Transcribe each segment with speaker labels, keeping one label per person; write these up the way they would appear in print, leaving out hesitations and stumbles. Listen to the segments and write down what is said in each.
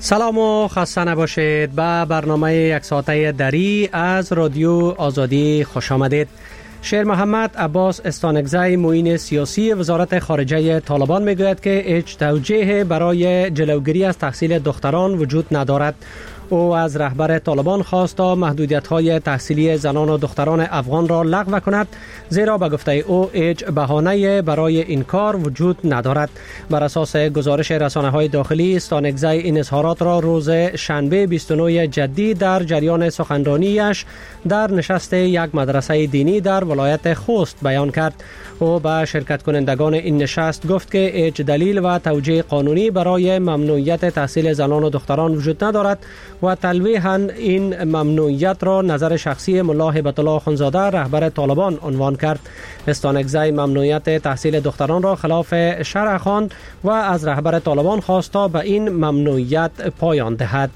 Speaker 1: سلام و خسته نباشید. به برنامه یک ساعته دری از رادیو آزادی خوش آمدید. شیر محمد عباس استانکزی معین سیاسی وزارت خارجه طالبان میگوید که هیچ توجیه برای جلوگیری از تحصیل دختران وجود ندارد. او از رهبر طالبان خواست تا محدودیت‌های تحصیلی زنان و دختران افغان را لغو کند، زیرا به گفته او هیچ بهانه‌ای برای این کار وجود ندارد. بر اساس گزارش رسانه‌های داخلی، استانکزی این اظهارات را روز شنبه 29 جدی در جریان سخنرانیش در نشست یک مدرسه دینی در ولایت خوست بیان کرد. او به شرکت کنندگان این نشست گفت که هیچ دلیل و توجیه قانونی برای ممنوعیت تحصیل زنان و دختران وجود ندارد و تلویحاً این ممنوعیت را نظر شخصی ملا هیبت الله اخوندزاده رهبر طالبان عنوان کرد. استانکزی ممنوعیت تحصیل دختران را خلاف شرع خواند و از رهبر طالبان خواست تا به این ممنوعیت پایان دهد.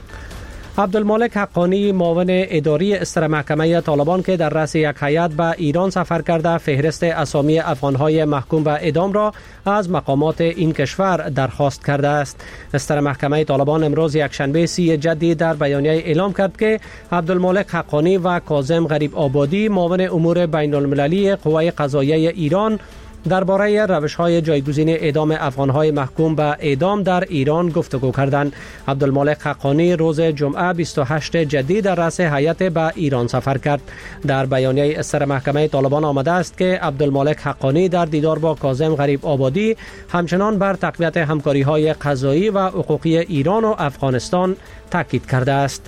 Speaker 1: عبدالمالک حقانی معاون اداری استر محکمه طالبان که در رأس یک هیئت به ایران سفر کرده فهرست اسامی افغانهای محکوم به اعدام را از مقامات این کشور درخواست کرده است. استر محکمه طالبان امروز یک شنبه 30 جدی در بیانیه اعلام کرد که عبدالمالک حقانی و کاظم غریب آبادی معاون امور بین المللی قوه قضاییه ایران درباره روش‌های جایگزین اعدام افغان‌های محکوم به اعدام در ایران گفتگو کردند. عبدالمالک حقانی روز جمعه 28 جدی در رأس هیئت به ایران سفر کرد. در بیانیه استر محکمه طالبان آمده است که عبدالمالک حقانی در دیدار با کاظم غریب آبادی همچنان بر تقویت همکاری‌های قضایی و حقوقی ایران و افغانستان تاکید کرده است.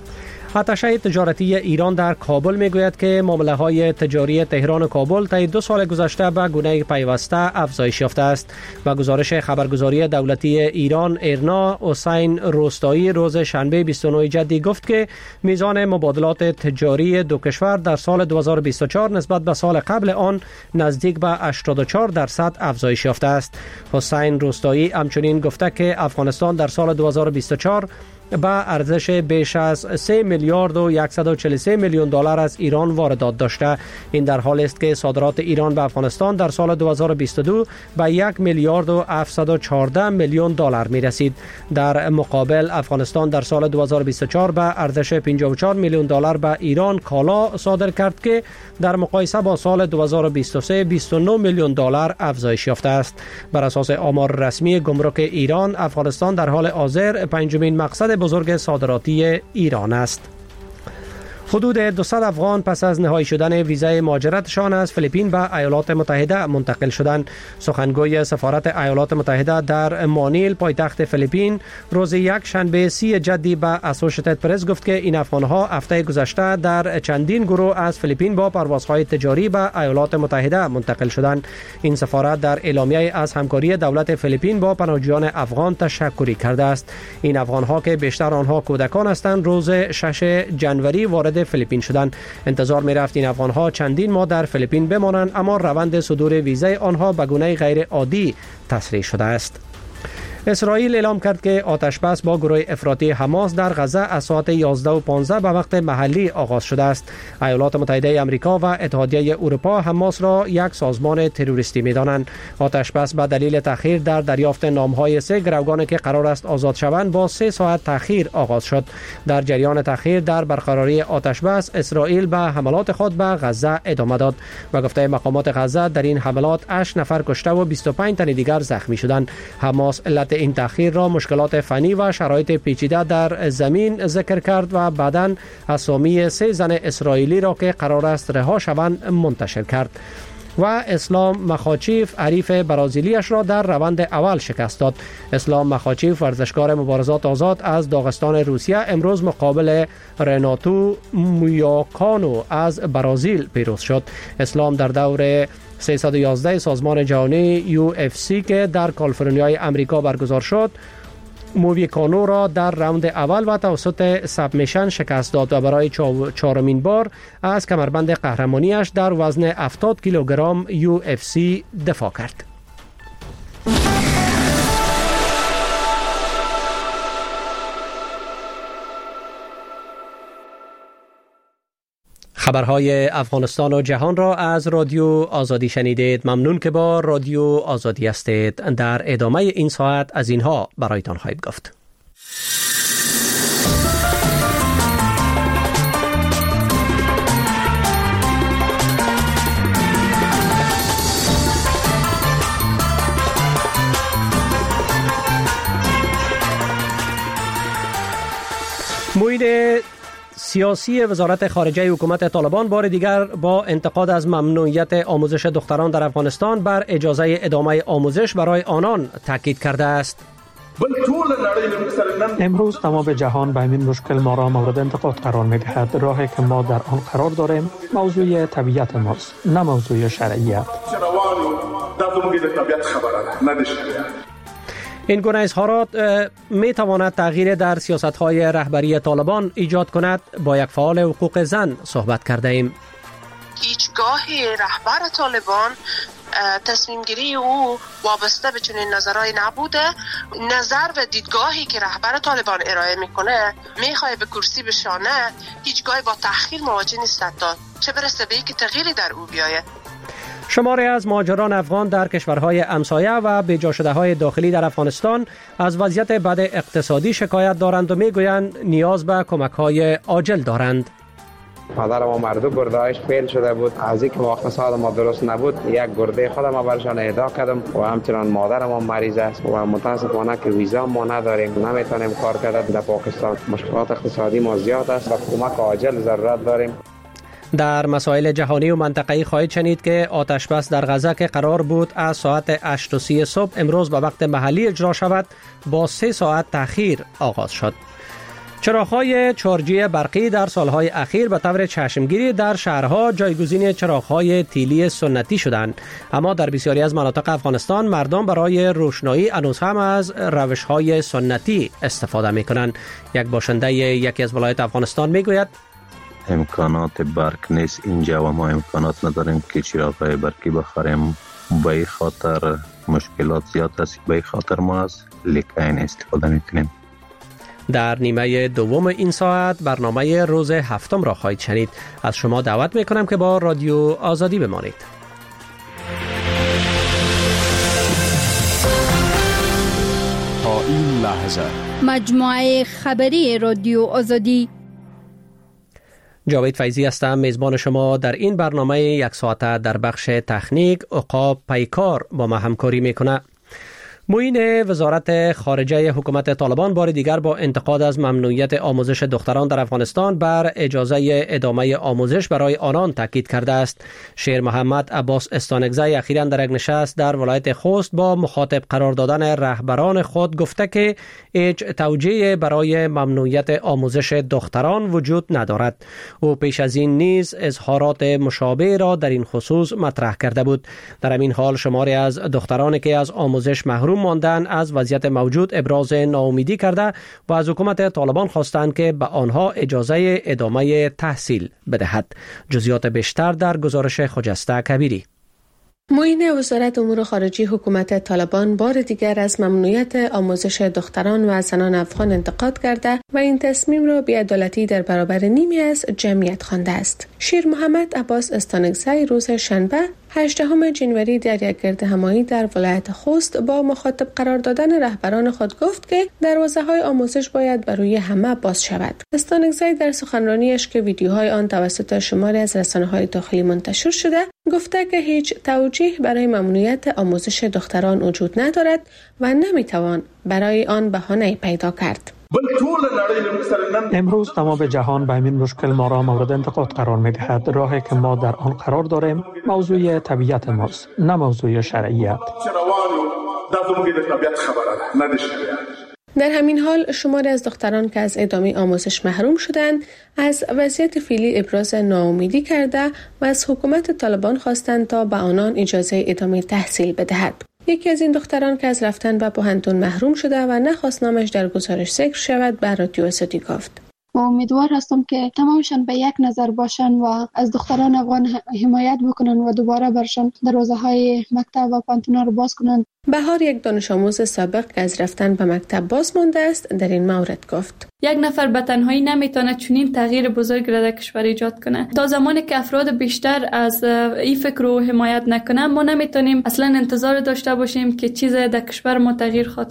Speaker 1: اتشه تجارتی ایران در کابل میگوید که معامله‌های تجاری تهران و کابل طی 2 سال گذشته به گونه پیوسته افزایش یافته است. با گزارش خبرگزاری دولتی ایران ایرنا، حسین روستایی روز شنبه 29 جدی گفت که میزان مبادلات تجاری دو کشور در سال 2024 نسبت به سال قبل آن نزدیک به 84% افزایش یافته است. حسین روستایی همچنین گفته که افغانستان در سال 2024 با ارزش بیش از 3 میلیارد و 143 میلیون دلار از ایران واردات داشته. این در حالی است که صادرات ایران به افغانستان در سال 2022 به 1 میلیارد و 714 میلیون دلار می رسید. در مقابل افغانستان در سال 2024 به ارزش 54 میلیون دلار به ایران کالا صادر کرد که در مقایسه با سال 2023 29 میلیون دلار افزایش یافته است. بر اساس آمار رسمی گمرک ایران، افغانستان در حال حاضر پنجمین مقصد بزرگ صادراتی ایران است. حدود 200 افغان پس از نهایی شدن ویزای مهاجرتشان از فیلیپین به ایالات متحده منتقل شدند. سخنگوی سفارت ایالات متحده در مانیل پایتخت فیلیپین روز یک شنبه 30 جدی به اسوشییتد پرس گفت که این افغانها هفته گذشته در چندین گروه از فیلیپین با پروازهای تجاری به ایالات متحده منتقل شدند. این سفارت در اعلامیه از همکاری دولت فیلیپین با پناهجویان افغان تشکری کرده است. این افغانها که بیشتر آنها کودکان هستند روز 6 جنوری وارد فیلیپین شدند. انتظار می رفت این افغانها چندین ماه در فیلیپین بمانند، اما روند صدور ویزای آنها به گونه غیر عادی تسریع شده است. اسرائیل اعلام کرد که آتش بس با گروه افراطی حماس در غزه از ساعت 11:15 به وقت محلی آغاز شده است. ایالات متحده آمریکا و اتحادیه اروپا حماس را یک سازمان تروریستی می‌دانند. آتش بس به دلیل تأخیر در دریافت نام‌های 3 گروگانی که قرار است آزاد شوند با 3 ساعت تأخیر آغاز شد. در جریان تأخیر در برقراری آتش بس، اسرائیل به حملات خود به غزه ادامه داد. و گفته مقامات غزه در این حملات 8 نفر کشته و 25 تن دیگر زخمی شدند. حماس علت این تأخیر را مشکلات فنی و شرایط پیچیده در زمین ذکر کرد و بعداً اسامی 3 زن اسرائیلی را که قرار است رها شوند منتشر کرد. و اسلام مخاچیف حریف برازیلیش را در روند اول شکست داد. اسلام مخاچیف ورزشکار مبارزات آزاد از داغستان روسیه امروز مقابل رناتو مویاکانو از برزیل پیروز شد. اسلام در دور 311 سازمان جهانی UFC که در کالیفرنیای امریکا برگزار شد، مویکانو را در راوند اول و توسط سابمیشن شکست داد و برای 4مین بار از کمربند قهرمانیش در وزن 70 کیلوگرم UFC دفاع کرد. خبرهای افغانستان و جهان را از رادیو آزادی شنیدید. ممنون که با رادیو آزادی هستید. در ادامه این ساعت از اینها برایتان خواهیم گفت. معین سیاسی وزارت خارجه حکومت طالبان بار دیگر با انتقاد از ممنوعیت آموزش دختران در افغانستان بر اجازه ادامه آموزش برای آنان تاکید کرده است.
Speaker 2: امروز تمام جهان به همین مشکل ما را مورد انتقاد قرار می دهد. راهی که ما در آن قرار داریم موضوع طبیعت ماست، نه موضوع شرعیت.
Speaker 1: این گونه اظهارات می تواند تغییر در سیاست‌های رهبری طالبان ایجاد کند. با یک فعال حقوق زن صحبت کرده ایم.
Speaker 3: هیچگاه رهبر طالبان تصمیم گیری او وابسته به چنین نظرهای نبوده. نظر و دیدگاهی که رهبر طالبان ارائه میکنه میخواه به کرسی بشانه، هیچگاه با تأخیر مواجه نیست تا چه برسه به اینکه تغییری در او بیاید.
Speaker 1: شماری از مهاجران افغان در کشورهای همسایه و بیجا شده های داخلی در افغانستان از وضعیت بد اقتصادی شکایت دارند و میگویند نیاز به کمک‌های عاجل دارند.
Speaker 4: مادر ما مردو گردهایش فیل شده بود، از اینکه اقتصاد ما درست نبود یک گرده خودم برشان اهدا کردم و همچنان مادر ما مریض است و متاسفانه که ویزا ما نداریم، نمیتونیم کار کردن در پاکستان. مشکلات اقتصادی ما زیاد است و کمک عاجل ضرورت داریم.
Speaker 1: در مسائل جهانی و منطقه‌ای خواهید شنید که آتش بس در غزه که قرار بود از ساعت 8:30 صبح امروز به وقت محلی اجرا شود با 3 ساعت تأخیر آغاز شد. چراغ‌های چارجی برقی در سالهای اخیر به طور چشمگیری در شهرها جایگزین چراغ‌های تیلی سنتی شدند، اما در بسیاری از مناطق افغانستان مردم برای روشنایی هنوز هم از روش‌های سنتی استفاده می‌کنند. یک باشنده یکی از ولایات افغانستان می‌گوید
Speaker 5: امکانات برق نیست اینجا و ما امکانات نداریم که چراغ‌های برقی بخریم. به این خاطر مشکلات زیاد است. به این خاطر ما از لیکین استفاده می‌کنیم.
Speaker 1: در نیمه دوم این ساعت برنامه روز هفتم را خواهید شنید. از شما دعوت میکنم که با رادیو آزادی بمانید.
Speaker 6: تا این لحظه
Speaker 7: مجموعه خبری رادیو آزادی.
Speaker 1: جاوید فیضی هستم، میزبان شما در این برنامه یک ساعته. در بخش تکنیک عقاب پیکار با ما همکاری میکنه. معین وزارت خارجه حکومت طالبان بار دیگر با انتقاد از ممنوعیت آموزش دختران در افغانستان بر اجازه ادامه آموزش برای آنان تاکید کرده است. شیر محمد عباس استانکزی اخیراً در یک نشست در ولایت خوست با مخاطب قرار دادن رهبران خود گفته که هیچ توجیه برای ممنوعیت آموزش دختران وجود ندارد. او پیش از این نیز اظهارات مشابه را در این خصوص مطرح کرده بود. در همین حال شماری از دخترانی که از آموزش محروم ماندن از وضعیت موجود ابراز ناامیدی کرده و از حکومت طالبان خواستند که به آنها اجازه ادامه تحصیل بدهد. جزئیات بیشتر در گزارش خجسته کبیری.
Speaker 8: معین وزارت امور خارجه حکومت طالبان بار دیگر از ممنوعیت آموزش دختران و زنان افغان انتقاد کرده و این تصمیم را بی‌عدالتی در برابر نیمی از جمعیت خوانده است. شیر محمد عباس استانکزی روز شنبه 18 جنوری در یک گردهمایی در ولایت خوست با مخاطب قرار دادن رهبران خود گفت که دروازه‌های آموزش باید بر روی همه باز شود. استانکزی در سخنرانیش که ویدیوهای آن توسط شماری از رسانه‌های داخلی منتشر شده گفته که هیچ توجیه برای ممنوعیت آموزش دختران وجود ندارد و نمیتوان برای آن بهانه پیدا کرد.
Speaker 2: امروز تمام جهان به همین مشکل ما را مورد انتقاد قرار می دهد. راهی که ما در آن قرار داریم موضوع طبیعت ماست، نه موضوع شرعیت.
Speaker 8: در همین حال شماری از دختران که از ادامه آموزش محروم شدند از وضعیت فعلی ابراز ناامیدی کرده و از حکومت طالبان خواستند تا به آنان اجازه ادامه تحصیل بدهد. یکی از این دختران که از رفتن به پوهنتون محروم شده و نخواست نامش در گزارش ذکر شود به رادیو آزادی گفت:
Speaker 9: و امیدوار هستم که تمامشان به یک نظر باشن و از دختران افغان حمایت بکنن و دوباره برشان دروازه‌های مکتب و پانتونا رو باز کنن.
Speaker 8: بهار یک دانش آموز سابق که از رفتن به مکتب باز مانده است در این مورد گفت:
Speaker 10: یک نفر به تنهایی نمیتونه چنین تغییر بزرگ را در کشور ایجاد کنه. تا زمانی که افراد بیشتر از این فکر رو حمایت نکنن ما نمیتونیم اصلا انتظار داشته باشیم که چیزی در کشور ما تغییر خواهد کرد.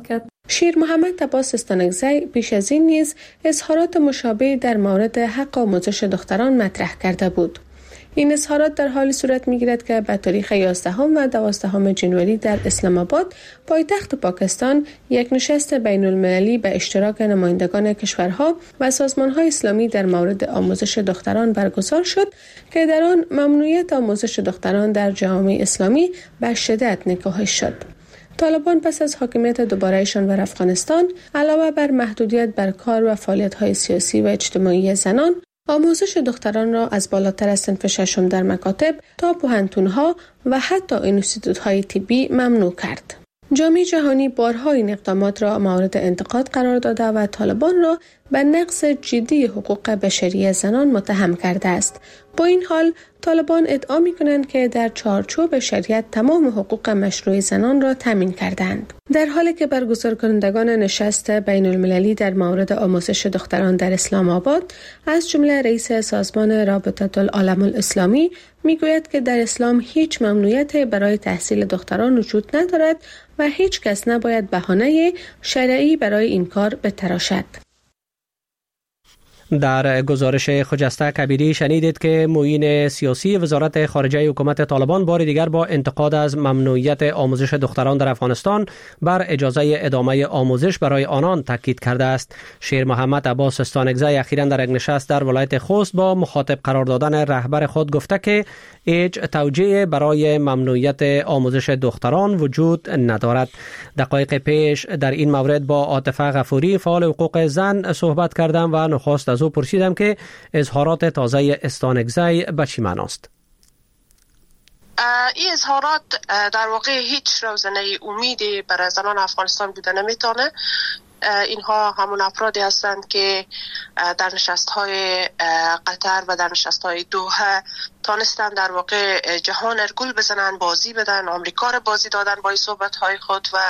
Speaker 8: شیر محمد عباس استانکزی پیش از این نیز اظهارات مشابه در مورد حق آموزش دختران مطرح کرده بود. این اظهارات در حالی صورت می‌گیرد که به تاریخ 11 و 12 جنوری در اسلام آباد پایتخت پاکستان یک نشست بین المللی به اشتراک نمایندگان کشورها و سازمان‌های اسلامی در مورد آموزش دختران برگزار شد که در آن ممنوعیت آموزش دختران در جامعه اسلامی به شدت نکوهش شد. طالبان پس از حاکمیت دوباره‌شان بر افغانستان علاوه بر محدودیت بر کار و فعالیت‌های سیاسی و اجتماعی زنان، آموزش دختران را از بالاتر از صنف ششم در مکاتب تا پوهنتون‌ها و حتی انستیتوت‌های طبی ممنوع کرد. جامعه جهانی بارها این اقدامات را مورد انتقاد قرار داده و طالبان را به نقض جدی حقوق بشری زنان متهم کرده است. با این حال طالبان ادعا می‌کنند که در چارچوب شریعت تمام حقوق مشروع زنان را تامین کردند. در حالی که برگزار کنندگان نشست بین المللی در مورد آموزش دختران در اسلام آباد از جمله رئیس سازمان رابطه العالم الاسلامی میگوید که در اسلام هیچ ممنوعیت برای تحصیل دختران وجود ندارد و هیچ کس نباید بهانه شرعی برای این کار بتراشد.
Speaker 1: در گزارش خجسته کبیری شنیدید که معین سیاسی وزارت خارجه حکومت طالبان بار دیگر با انتقاد از ممنوعیت آموزش دختران در افغانستان بر اجازه ادامه آموزش برای آنان تاکید کرده است. شیر محمد عباس استانکزی اخیراً در یک نشست در ولایت خوست با مخاطب قرار دادن رهبر خود گفته که هیچ توجیه برای ممنوعیت آموزش دختران وجود ندارد. دقایق پیش در این مورد با عاطفه غفوری فعال حقوق زن صحبت کردم و نخست از او پرسیدم که اظهارات تازه استانکزی به چی معناست.
Speaker 3: این اظهارات در واقع هیچ روزنه امیدی برای زنان افغانستان بوده نمیتونه. اینها همون افرادی هستند که در نشست‌های قطر و در نشست‌های دوحه تانستن در واقع جهان ارگول بزنن، بازی بدن، آمریکا رو بازی دادن با این صحبت‌های خود و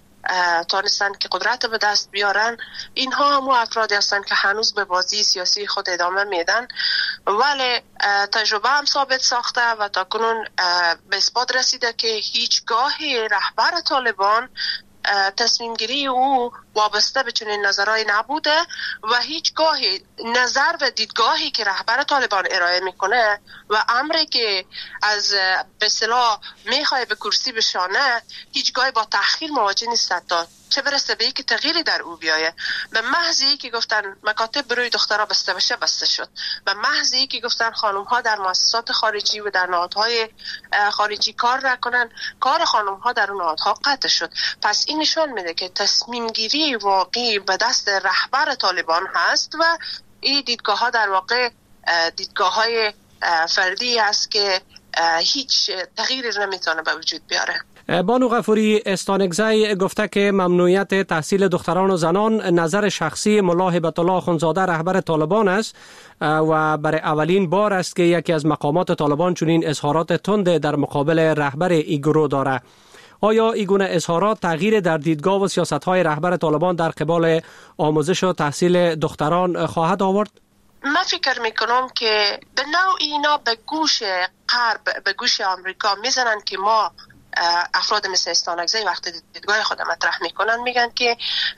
Speaker 3: تانستن که قدرت به دست بیارن. اینها همون افرادی هستند که هنوز به بازی سیاسی خود ادامه میدن، ولی تجربه هم ثابت ساخته و تاکنون به اثبات رسیده که هیچگاه رهبر طالبان تصمیم گیری او وابسته به چنین نظرهایی نبوده و هیچگاه نظر و دیدگاهی که رهبر طالبان ارائه میکنه و امری که از به اصطلاح میخواه به کرسی بشانه هیچگاه با تأخیر مواجه نیست، تا چه برسه به اینکه تغییری در او بیایه. به محض اینکه گفتن مکاتب برای دخترها بسته بشه بسته شد، به محض اینکه گفتن خانم ها در مؤسسات خارجی و در نهادهای خارجی کار نکنن، کار خانم ها در اون نهادها قطع شد. پس این نشان میده که تصمیم گیری واقعی به دست رهبر طالبان هست و این دیدگاه ها در واقع دیدگاه های فردی هست که هیچ تغییری نمیتونه به وجود بیاره.
Speaker 1: بانو غفوری، استانکزی گفته که ممنوعیت تحصیل دختران و زنان نظر شخصی ملا هبت الله اخوندزاده رهبر طالبان است و برای اولین بار است که یکی از مقامات طالبان چنین اظهارات تند در مقابل رهبر این گروه داره. آیا این گونه اظهارات تغییر در دیدگاه و سیاست‌های رهبر طالبان در قبال آموزش و تحصیل دختران خواهد آورد؟
Speaker 3: من فکر میکنم که به نوع اینا به گوش غرب، به گوش آمریکا میزنن که ما افراد مثل استانکزی وقتی دیدگاه خود مطرح میکنن میگن که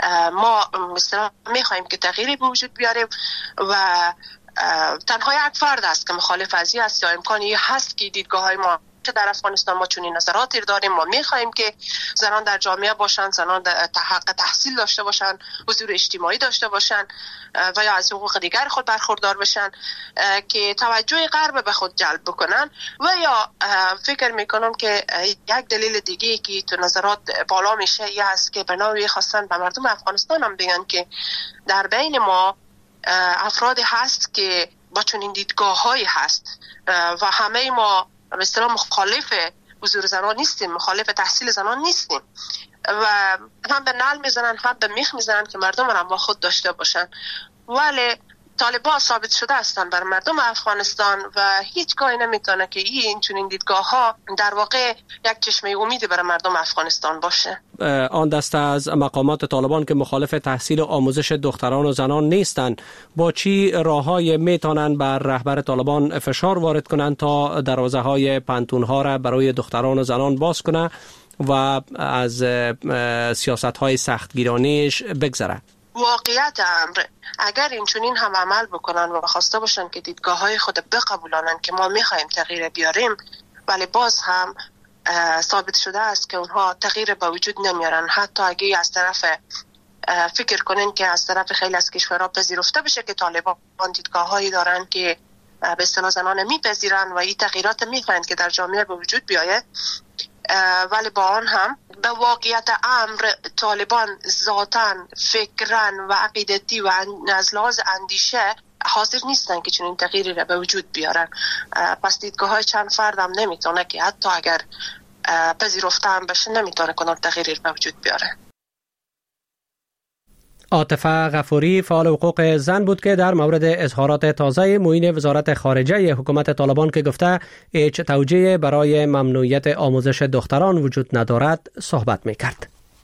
Speaker 3: ما مثلا میخوایم که تغییری به وجود بیاریم و تنها یک فرد است که مخالف از این است یا امکانی هست که دیدگاه های ما که در افغانستان ما چنین نظراتی داریم. ما میخوایم که زنان در جامعه باشن، زنان حق تحصیل داشته باشن، حضور اجتماعی داشته باشن و یا از حقوق دیگر خود برخوردار بشن، که توجه غرب به خود جلب بکنن. و یا فکر میکنم که یک دلیل دیگه که تو نظرات بالا میشه این است که به نوعی خواستن به مردم افغانستان هم بگن که در بین ما افرادی هست که با چنین دیدگاه‌هایی هست و همه ما به اصطلاح مخالف حضور زنان نیستیم، مخالف تحصیل زنان نیستیم و هم به نعل میزنن هم به میخ میزنن که مردم را با خود داشته باشن. ولی طالبان ثابت شده هستن بر مردم افغانستان و هیچگاهی نمیتونه که این چنین دیدگاه ها در واقع یک چشمه امیدی برای مردم افغانستان باشه.
Speaker 1: آن دسته از مقامات طالبان که مخالف تحصیل و آموزش دختران و زنان نیستند، با چی راههای میتونن بر رهبر طالبان فشار وارد کنند تا دروازه های پانتون ها را برای دختران و زنان باز کنه و از سیاست‌های سختگیرانیش بگذره.
Speaker 3: واقعیت امر اگر این چنین هم عمل بکنن و خواسته باشن که دیدگاه‌های خود بقبولانن که ما می‌خوایم تغییر بیاریم، ولی باز هم ثابت شده است که اونها تغییر به وجود نمیارن. حتی اگه از طرف فکر کنین که از طرف خیلی از کشورها پذیرفته بشه که طالبان دیدگاه‌هایی دارن که به اصطلاح زنان میپذیرن و این تغییرات میخواین که در جامعه به وجود بیایه، ولی با آن هم به واقعیت امر طالبان ذاتاً فکراً و عقیدتی و از لحاظ اندیشه حاضر نیستن که چنین تغییری را به وجود بیارن. پس دیدگاه‌های چند فرد هم نمیتونه که حتی اگر پذیرفته هم بشه نمیتونه کنن تغییری به وجود بیاره.
Speaker 1: عاطفه غفوری فعال حقوق زن بود که در مورد اظهارات تازه معین وزارت خارجه حکومت طالبان که گفته هیچ توجیه برای ممنوعیت آموزش دختران وجود ندارد صحبت میکرد.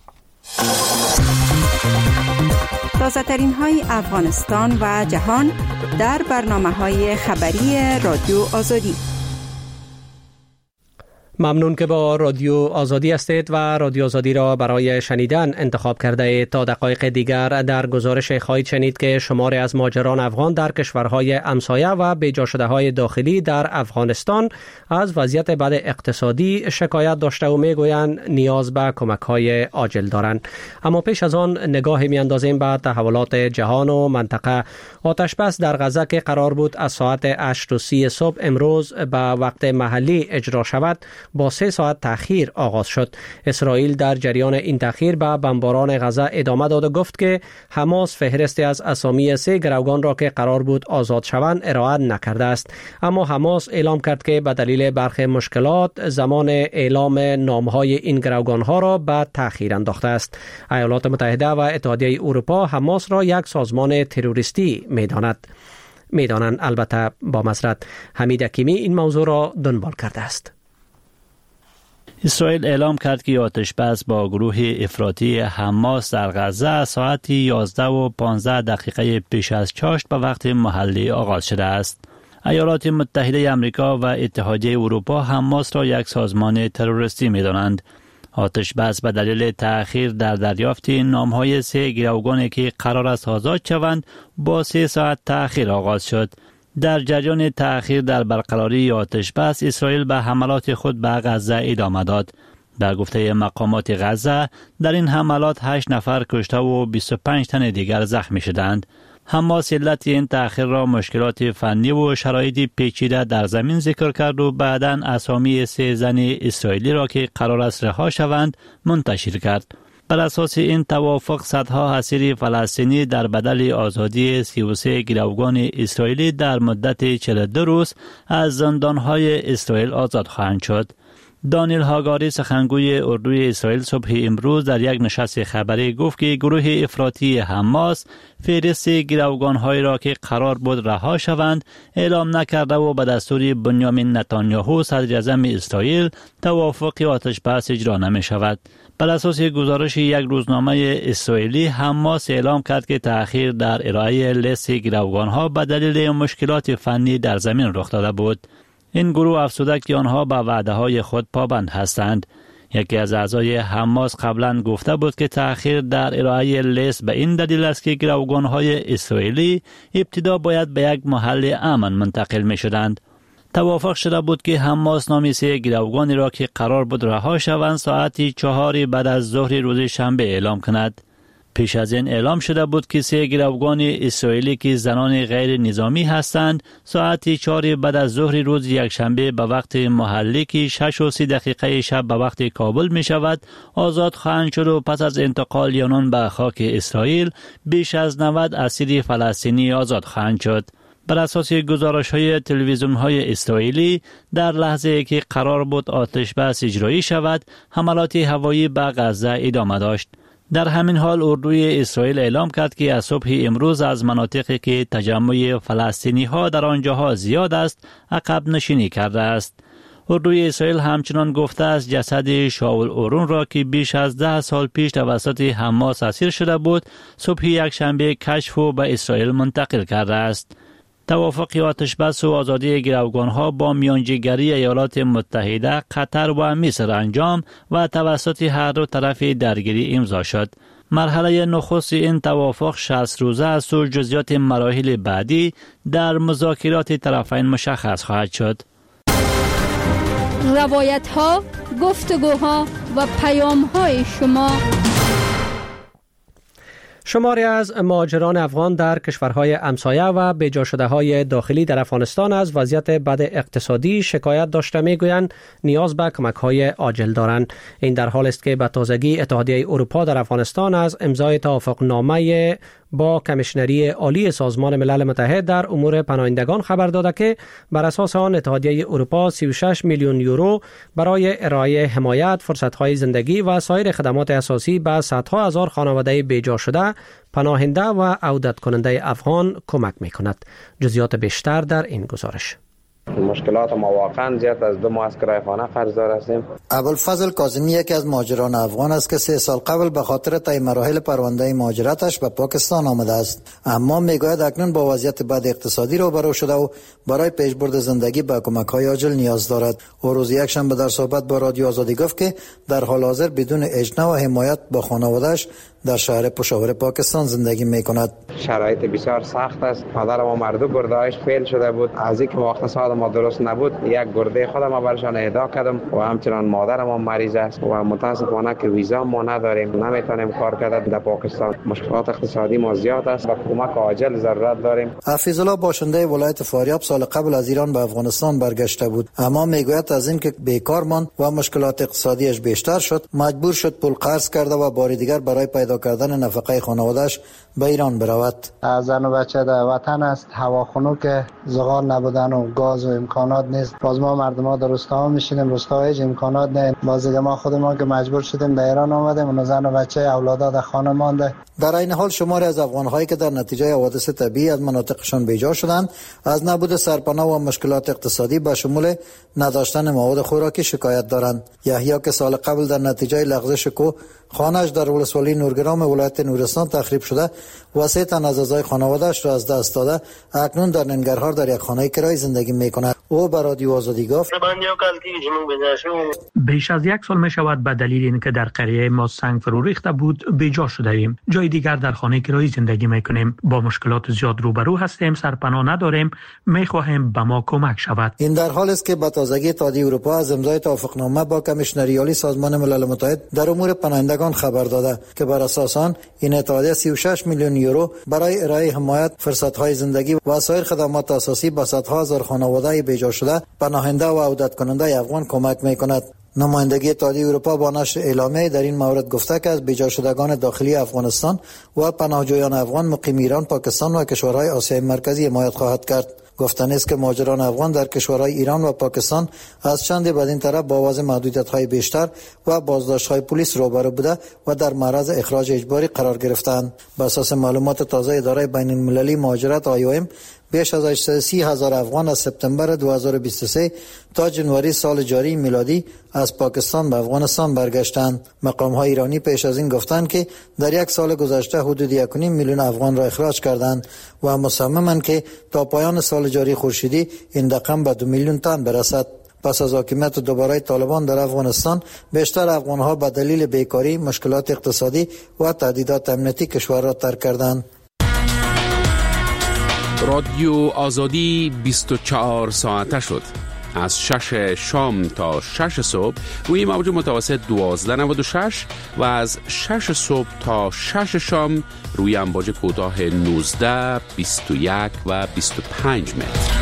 Speaker 11: تازه ترین های افغانستان و جهان در برنامه‌های خبری رادیو آزادی.
Speaker 1: ممنون که با رادیو آزادی هستید و رادیو آزادی را برای شنیدن انتخاب کرده اید. تا دقایق دیگر در گزارش خواهید شنید که شماری از مهاجران افغان در کشورهای همسایه و بیجا شده های داخلی در افغانستان از وضعیت بد اقتصادی شکایت داشته و میگویند نیاز به کمک های عاجل دارند. اما پیش از آن نگاهی میاندازیم به تحولات جهان و منطقه. آتش بس در غزه که قرار بود از ساعت 8:30 صبح امروز به وقت محلی اجرا شود با 3 ساعت تأخیر آغاز شد. اسرائیل در جریان این تأخیر به بمباران غزه ادامه داد و گفت که حماس فهرستی از اسامی 3 گروگان را که قرار بود آزاد شوند ارائه نکرده است. اما حماس اعلام کرد که به دلیل برخی مشکلات زمان اعلام نامهای این گروگان ها را به تأخیر انداخته است. ایالات متحده و اتحادیه اروپا حماس را یک سازمان تروریستی میدانند. البته با مصرف حمید حکیمی این موضوع را دنبال کرده است.
Speaker 12: اسرائیل اعلام کرد که آتش بس با گروه افراطی حماس در غزه ساعت 11:15 پیش از چاشت به وقت محلی آغاز شده است. ایالات متحده آمریکا و اتحادیه اروپا حماس را یک سازمان تروریستی می‌دانند. آتش بس به دلیل تأخیر در دریافت نام‌های 3 گروگانی که قرار است آزاد شوند با 3 ساعت تأخیر آغاز شد. در جریان تأخیر در برقراری آتش بس، اسرائیل به حملات خود به غزه ادامه داد. در گفته مقامات غزه، در این حملات 8 نفر کشته و 25 تن دیگر زخمی شدند. حماس علت این تأخیر را مشکلات فنی و شرایط پیچیده در زمین ذکر کرد و بعداً اسامی 3 زن اسرائیلی را که قرار است رها شوند منتشر کرد. بر اساس این توافق صدها اسیر فلسطینی در بدل آزادی 33 گروگان اسرائیلی در مدت 42 روز از زندانهای اسرائیل آزاد خواهند شد. دانیل هاگاری سخنگوی اردوی اسرائیل صبح امروز در یک نشست خبری گفت که گروه افراطی حماس فهرست گروگان‌هایی را که قرار بود رها شوند اعلام نکرده و به دستور بنیامین نتانیاهو صدر اعظم اسرائیل توافق آتش بس اجرا نمی شود. بر اساس گزارش یک روزنامه اسرائیلی، حماس اعلام کرد که تأخیر در ارائه لیست گروگان‌ها به دلیل مشکلات فنی در زمین رخ داده بود. این گروه افزوده که آنها به وعده‌های خود پابند هستند. یکی از اعضای حماس قبلا گفته بود که تأخیر در ارائه لیست به این دلیل است که گروگان‌های اسرائیلی ابتدا باید به یک محل امن منتقل می شدند. توافق شده بود که حماس نام 3 گروگانی را که قرار بود رها شوند ساعت 4 بعد از ظهر روز شنبه اعلام کند. پیش از این اعلام شده بود که 3 گروگان اسرائیلی که زنان غیر نظامی هستند ساعت 4 بعد از ظهر روز یکشنبه به وقت محلی که 6:30 شب به وقت کابل می شود آزاد خواهند شد و پس از انتقال آنان به خاک اسرائیل بیش از 90 اسیر فلسطینی آزاد خواهند شد. بر اساس گزارش‌های تلویزیون‌های اسرائیلی در لحظه که قرار بود آتش بس اجرایی شود حملات هوایی به غزه ادامه داشت. در همین حال اردوی اسرائیل اعلام کرد که از صبح امروز از مناطقی که تجمع فلسطینی ها در آنجاها زیاد است عقب نشینی کرده است. اردوی اسرائیل همچنان گفته است جسد شاول اورون را که بیش از 10 سال پیش توسط حماس اسیر شده بود صبح یکشنبه کشف و به اسرائیل منتقل کرده است. توافق آتش بس و آزادی گروگانها با میانجیگری ایالات متحده، قطر و مصر انجام و توسط هر دو طرف درگیری امضا شد. مرحله نخست این توافق 60 روزه است و جزئیات مراحل بعدی در مذاکرات طرفین مشخص خواهد شد.
Speaker 7: روایت ها، گفتگوها و پیام های شما.
Speaker 1: شماری از مهاجران افغان در کشورهای همسایه و بیجا شده های داخلی در افغانستان از وضعیت بد اقتصادی شکایت داشته میگویند نیاز به کمک های عاجل دارند. این در حال است که به تازگی اتحادیه اروپا در افغانستان از امضای توافقنامه با کمیشنری عالی سازمان ملل متحد در امور پناهندگان خبر داده که بر اساس آن اتحادیه اروپا 36 میلیون یورو برای ارائه حمایت، فرصت‌های زندگی و سایر خدمات اساسی به صدها هزار خانواده بیجا شده، پناهنده و عودت کننده افغان کمک می‌کند. جزئیات بیشتر در این گزارش.
Speaker 4: مشکلات ما واقعا زیاد، از 2 ماه از کرایه خانه قرضدار هستیم.
Speaker 13: ابوالفضل کاظمی یکی از مهاجران افغان است که 3 سال قبل به خاطر طی مراحل پرونده مهاجرتش به پاکستان آمده است، اما میگوید اکنون با وضعیت بد اقتصادی روبرو شده و برای پیشبرد زندگی به کمک‌های عاجل نیاز دارد. او روز یکشنبه در صحبت با رادیو آزادی گفت که در حال حاضر بدون اجنه و حمایت با خانواده‌اش در شهر پشاور پاکستان زندگی می‌کند.
Speaker 4: شرایط بسیار سخت است. مادر ما مردو گرده‌اش فیل شده بود. از اینکه وقت سال ما درست نبود، یک گرده خودم برشان اهدا کردم و همچنان مادر ما مریض است و متاسفانه که ویزا ما نداریم، نمیتونیم کار کردن در پاکستان. مشکلات اقتصادی ما زیاد است و کمک عاجل ضرورت داریم.
Speaker 13: حفیظ الله باشنده ولایت فاریاب سال قبل از ایران به افغانستان برگشته بود، اما میگوید از اینکه بیکار ماند و مشکلات اقتصادیش بیشتر شد، مجبور شد پول قرض کرده و بار دیگر برای پیدا کردن نفقه خانواده‌اش به ایران برود.
Speaker 14: زن و بچه در وطن است، هوا خنک، زغال نبودن و گاز و امکانات نیست. باز ما مردم در روستا میشینیم، روستا هیچ امکانات نه. باز ما خودمون که مجبور شدیم در ایران آمدیم و زن و بچه اولادا در خانه مانده.
Speaker 13: در این حال شماری از افغان‌هایی که در نتیجه حوادث طبیعی از مناطقشان بیجا شدند از نبود سرپناه و مشکلات اقتصادی به شمول نداشتن مواد خوراکی شکایت دارند. یحیی که سال قبل در نتیجه لغزش کوه خانه‌اش در ولسوالی نورگرام ولایت نورستان تخریب شده و 3 تن از اعضای خانواده‌اش را از دست داده، اکنون در ننگرهار در یک خانه کرایه زندگی می‌کند. او به رادیو آزادی گفت:
Speaker 2: بیش از 1 سال می‌شود به دلیل اینکه در قریه ما سنگ فرو ریخته بود بیجا شده ایم. جای دیگر در خانه کرایه زندگی می‌کنیم. با مشکلات زیاد روبرو هستیم، سرپناه نداریم، می‌خواهیم به ما کمک شود.
Speaker 13: این در حال است که به تازگی اتحادیه اروپا از امضای توافقنامه با کمیشنری عالی سازمان ملل متحد در امور پناهندگان خبر داده که بر اساس آن این اتحادیه 36 میلیون یورو برای ارائه حمایت، فرصت‌های زندگی و سایر خدمات اساسی به صدها هزار خانواده بیجا شده، پناهنده و عودت کننده افغان کمک می‌کند. نمایندگی اتحادیه اروپا با نشر اعلامیه در این مورد گفته که از بیجا شدگان داخلی افغانستان و پناهجویان افغان مقیم ایران، پاکستان و کشورهای آسیای مرکزی حمایت خواهد کرد. گفتن است که مهاجران افغان در کشورهای ایران و پاکستان از چند بدین طرف با وضع محدودیت‌های بیشتر و بازداشت‌های پلیس روبرو بوده و در معرض اخراج اجباری قرار گرفتند. بر اساس معلومات تازه اداره بین‌المللی مهاجرت IOM، بیش از 830,000 افغان از سپتامبر 2023 تا جنوری سال جاری میلادی از پاکستان به افغانستان برگشتند. مقام‌های ایرانی پیش از این گفتند که در 1 سال گذشته حدود 1.5 میلیون افغان را اخراج کردند و مصممند که تا پایان سال جاری خورشیدی این رقم به 2 میلیون تن برسد. پس از حاکمیت دوباره طالبان در افغانستان، بیشتر افغان‌ها به دلیل بیکاری، مشکلات اقتصادی و تهدیدات امنیتی کشور را ترک کردند.
Speaker 6: رادیو آزادی 24 ساعته شد. از 6 شام تا 6 صبح روی موج متوسط 1296 و از 6 صبح تا 6 شام روی امواج کوتاه 19، 21 و 25 متر.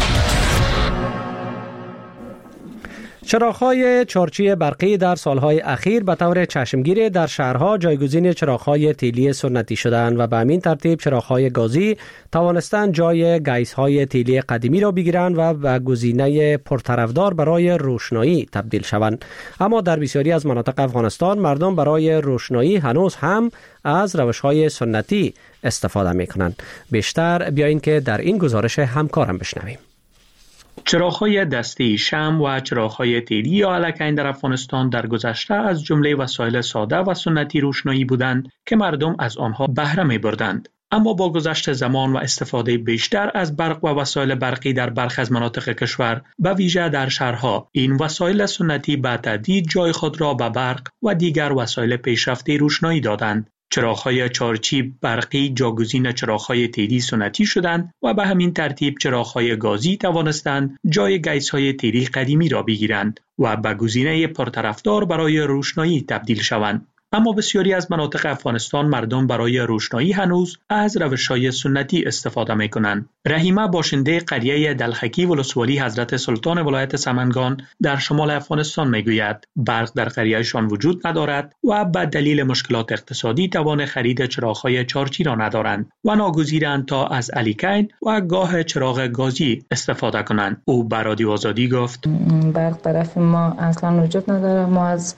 Speaker 1: چراغ‌های چارچی برقی در سالهای اخیر به طور چشمگیر در شهرها جایگزین چراغ‌های تیلی سنتی شدند و به همین ترتیب چراغ‌های گازی توانستند جای گیس‌های تیلی قدیمی را بگیرند و به گزینه پرطرفدار برای روشنایی تبدیل شوند. اما در بسیاری از مناطق افغانستان مردم برای روشنایی هنوز هم از روش‌های سنتی استفاده می‌کنند. بیشتر بیایید که در این گزارش همکارم بشنویم.
Speaker 2: چراغ‌های دستی، شمع و چراغ‌های تیلی یا الکین در افغانستان در گذشته از جمله وسایل ساده و سنتی روشنایی بودند که مردم از آنها بهره می‌بردند. اما با گذشت زمان و استفاده بیشتر از برق و وسایل برقی در برخی از مناطق کشور، به ویژه در شهرها، این وسایل سنتی به تدریج جای خود را به برق و دیگر وسایل پیشرفته روشنایی دادند. چراغ‌های چارچی برقی جاگزین چراغ‌های تیری سنتی شدند و به همین ترتیب چراغ‌های گازی توانستند جای گیس‌های تیری قدیمی را بگیرند و به گزینه پرطرفدار برای روشنایی تبدیل شوند. اما بسیاری از مناطق افغانستان مردم برای روشنایی هنوز از روش‌های سنتی استفاده می‌کنند. رحیمه باشنده قریه دلخکی ولسوالی حضرت سلطان ولایت سمنگان در شمال افغانستان می‌گوید برق در قریه‌شان وجود ندارد و به دلیل مشکلات اقتصادی توان خرید چراغ‌های چارچی را ندارند و ناگزیرند تا از الیکین و گاه چراغ گازی استفاده کنند. او به رادیو آزادی گفت
Speaker 15: برق طرف ما اصلا وجود نداره. ما از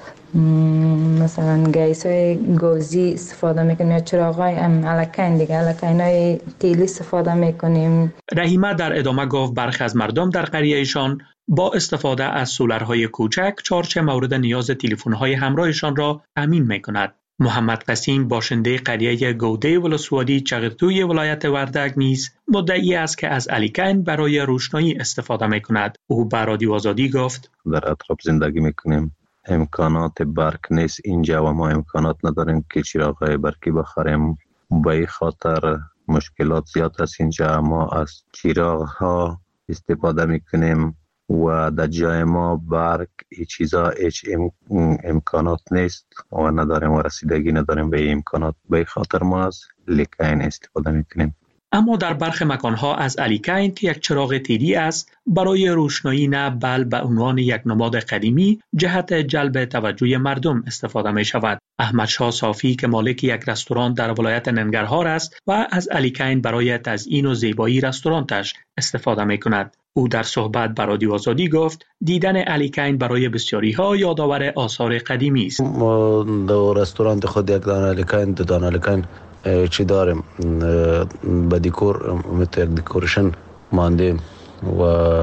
Speaker 15: مثلا گیس‌های گازی استفاده میکنیم یا چراغ‌های الیکین دیگه الیکین‌های تیلی استفاده میکنیم.
Speaker 2: رحیمه در ادامه گفت برخی از مردم در قریه‌شان با استفاده از سولرهای کوچک چارچ مورد نیاز تلفن‌های همراهشان را تامین میکند. محمد قسیم باشنده قریه گوده ولسوالی چغرتوی ولایت وردگ نیز مدعی است که از الیکین برای روشنایی استفاده میکند. او به رادیو آزادی گفت
Speaker 5: در اطراف زندگی میکنیم، امکانات برق نیست اینجا و ما امکانات نداریم که چراغ‌های برقی بخریم. به این خاطر مشکلات زیاد است اینجا. ما از چراغ‌ها استفاده میکنیم و در جای ما برق هیچ امکانات نیست و نداریم و رسیدگی نداریم به امکانات. به این خاطر ما از الیکین استفاده میکنیم.
Speaker 2: اما در برخی مکانها از الیکین که یک چراغ تیری است برای روشنایی نه بل به عنوان یک نماد قدیمی جهت جلب توجه مردم استفاده می شود. احمد شاه صافی که مالک یک رستوران در ولایت ننگرهار است و از الیکین برای تزیین و زیبایی رستورانش استفاده می کند. او در صحبت با رادیو آزادی گفت دیدن الیکین برای بسیاری ها یادآور آثار قدیمی است.
Speaker 16: ما در رستوران خود یک دانه الیکین دو دانه الیکین چی داریم با دیکور مثل دیکورشن ماندیم و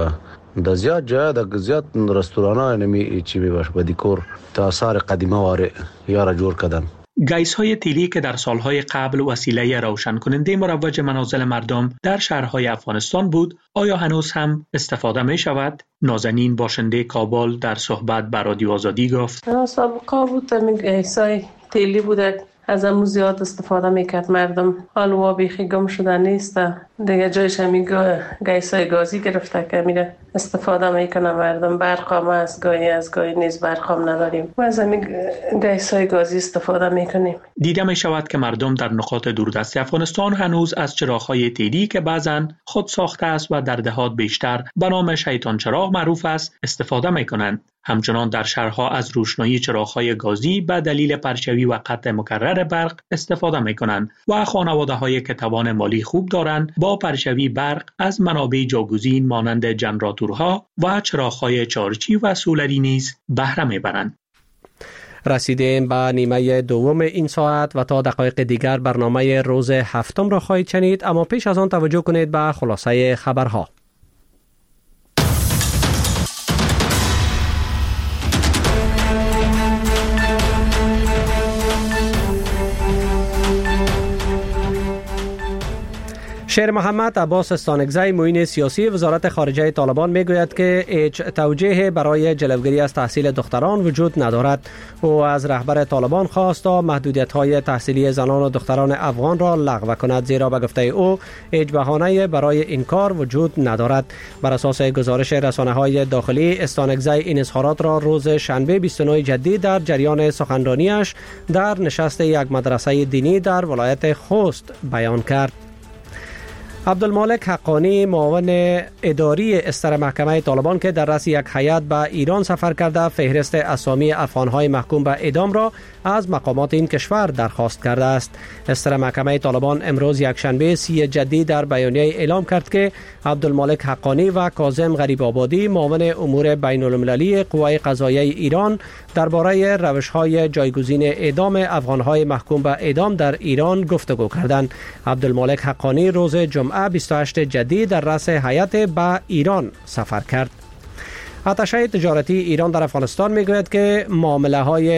Speaker 16: در زیاد جای در زیاد رستوران ها نمی چی میباشه با دیکور تا آثار قدیمه واره یا را جور کردن.
Speaker 2: گیس های تیلی که در سالهای قبل وسیله روشن کننده مروج منازل مردم در شهرهای افغانستان بود، آیا هنوز هم استفاده می شود؟ نازنین باشنده کابل در صحبت با رادیو آزادی گفت
Speaker 17: سابقا بود گیس های تیلی بوده، از همون زیاد استفاده میکرد مردم. حالا بیخی گم شده نیست دیگه، جایش همین گیس های گازی گرفته که میره استفاده میکنه مردم. برق هم از گاهی نیز برق هم نداریم و از همین گیس های گازی استفاده میکنیم.
Speaker 2: دیده می شود که مردم در نقاط دوردست افغانستان هنوز از چراغ‌های تیری که بعضاً خود ساخته است و در دهات بیشتر به نام شیطان چراغ معروف است استفاده میکنند. همچنان در شهرها از روشنایی چراغ‌های گازی به دلیل پرچوی و قطع مکرر برق استفاده می‌کنند و خانواده‌هایی که توان مالی خوب دارند با پرچوی برق از منابع جاگزین مانند جنراتورها و چراغ‌های چارچی و سولری نیز بهره می‌برند.
Speaker 1: رسیدیم به نیمه دوم این ساعت و تا دقایق دیگر برنامه روز هفتم را خواهید شنید، اما پیش از آن توجه کنید به خلاصه خبرها. شیر محمد عباس استانکزی معین سیاسی وزارت خارجه طالبان میگوید که هیچ توجیه برای جلوگیری از تحصیل دختران وجود ندارد. او از رهبر طالبان خواست تا محدودیت‌های تحصیلی زنان و دختران افغان را لغو کند، زیرا به گفته او هیچ بهانه‌ای برای این کار وجود ندارد. بر اساس گزارش رسانه‌های داخلی، استانکزی این اظهارات را روز شنبه 29 جدی در جریان سخنرانیش در نشست یک مدرسه دینی در ولایت خوست بیان کرد. عبدالمالک حقانی معاون اداری استر محکمه طالبان که در رأس یک هیئت به ایران سفر کرده فهرست اسامی افغان‌های محکوم به اعدام را از مقامات این کشور درخواست کرده است. استر محکمه طالبان امروز یکشنبه 30 جدی در بیانیه اعلام کرد که عبدالمالک حقانی و کاظم غریب آبادی معاون امور بین المللی قوای قضاییه ایران درباره روش‌های جایگزین اعدام افغان‌های محکوم به اعدام در ایران گفتگو کردند. عبدالمالک حقانی روز جمعه 28 جدی در رأس هیئت به ایران سفر کرد. اتشه تجارتی ایران در افغانستان میگوید که معامله‌های